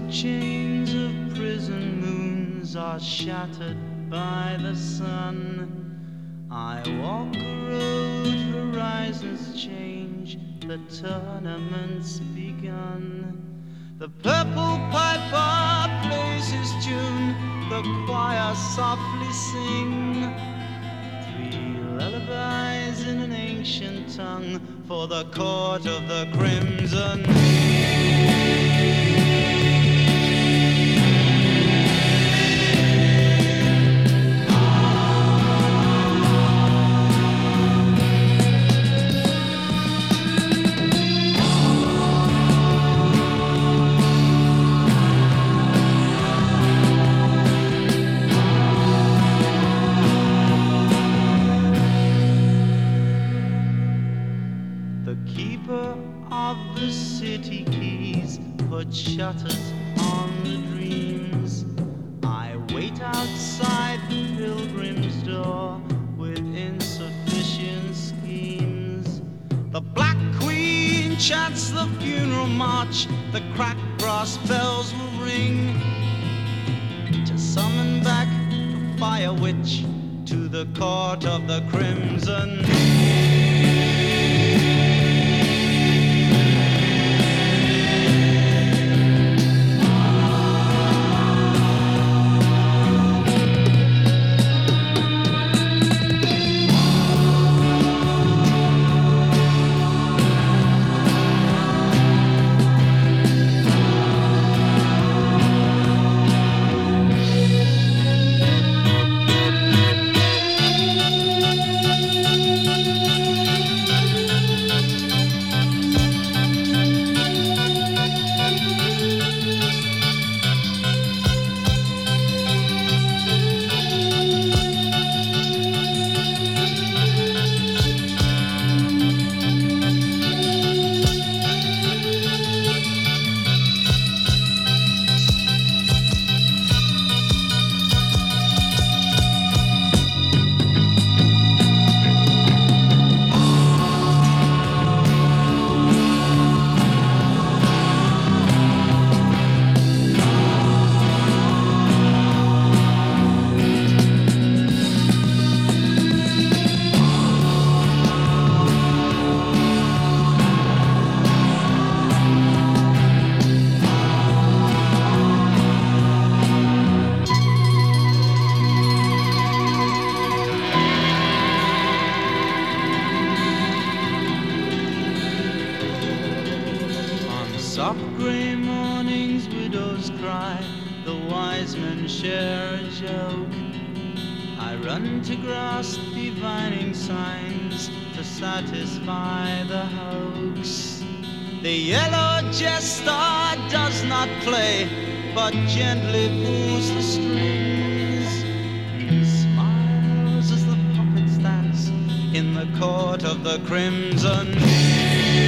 chains of prison moons are shattered by the sun. I walk a road, horizons change, the tournament's begun. The purple piper plays his tune, the choir softly sing. Three lullabies in an ancient tongue for the court of the crimson. The keeper of the city keys put shutters on the dreams. I wait outside the pilgrim's door with insufficient schemes. The Black Queen chants the funeral march, the cracked brass bells will ring to summon back the fire witch to the court of the crimson. Soft grey mornings, widows cry, the wise men share a joke. I run to grasp divining signs to satisfy the hoax. The yellow jester does not play, but gently pulls the strings. He smiles as the puppets dance in the court of the crimson.